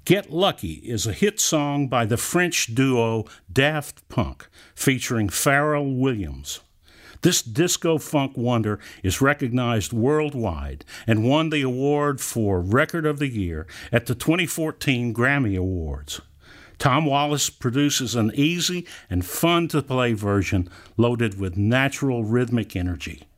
Get Lucky is a hit song by the French duo Daft Punk, featuring Pharrell Williams. This disco-funk wonder is recognized worldwide and won the award for Record of the Year at the 2014 Grammy Awards. Tom Wallace produces an easy and fun-to-play version loaded with natural rhythmic energy.